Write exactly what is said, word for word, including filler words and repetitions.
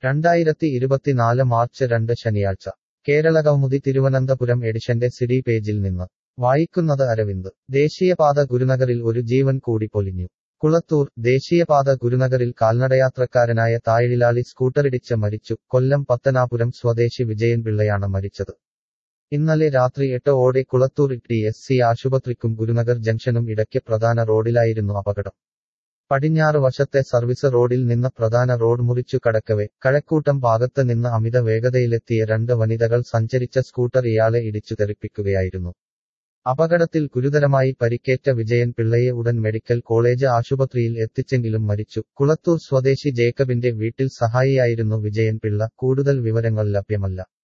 രണ്ടായിരത്തി ഇരുപത്തിനാല് മാർച്ച് രണ്ട് ശനിയാഴ്ച കേരള കൗമുദി തിരുവനന്തപുരം എഡിഷന്റെ സിഡി പേജിൽ നിന്ന് വായിക്കുന്നത് അരവിന്ദ്. ദേശീയപാത ഗുരുനഗറിൽ ഒരു ജീവൻ കൂടി പൊലിഞ്ഞു. കുളത്തൂർ. ദേശീയപാത ഗുരുനഗറിൽ കാൽനടയാത്രക്കാരനായ താഴിലാളി സ്കൂട്ടറിടിച്ച് മരിച്ചു. കൊല്ലം പത്തനാപുരം സ്വദേശി വിജയൻ പിള്ളയാണ് മരിച്ചത്. ഇന്നലെ രാത്രി എട്ട് ഓടെ കുളത്തൂർ ടി എസ് സി ആശുപത്രിക്കും ഗുരുനഗർ ജംഗ്ഷനും ഇടയ്ക്ക് പ്രധാന റോഡിലായിരുന്നു അപകടം. പടിഞ്ഞാറ് വശത്തെ സർവീസ് റോഡിൽ നിന്ന് പ്രധാന റോഡ് മുറിച്ചു കടക്കവെ കഴക്കൂട്ടം ഭാഗത്ത് നിന്ന് അമിത വേഗതയിലെത്തിയ രണ്ട് വനിതകൾ സഞ്ചരിച്ച സ്കൂട്ടർ ഇയാളെ ഇടിച്ചു തെറിപ്പിക്കുകയായിരുന്നു. അപകടത്തിൽ ഗുരുതരമായി പരിക്കേറ്റ വിജയൻ പിള്ളയെ ഉടൻ മെഡിക്കൽ കോളേജ് ആശുപത്രിയിൽ എത്തിച്ചെങ്കിലും മരിച്ചു. കുളത്തൂർ സ്വദേശി ജേക്കബിന്റെ വീട്ടിൽ സഹായിയായിരുന്നു വിജയൻ പിള്ള. കൂടുതൽ വിവരങ്ങൾ ലഭ്യമല്ല.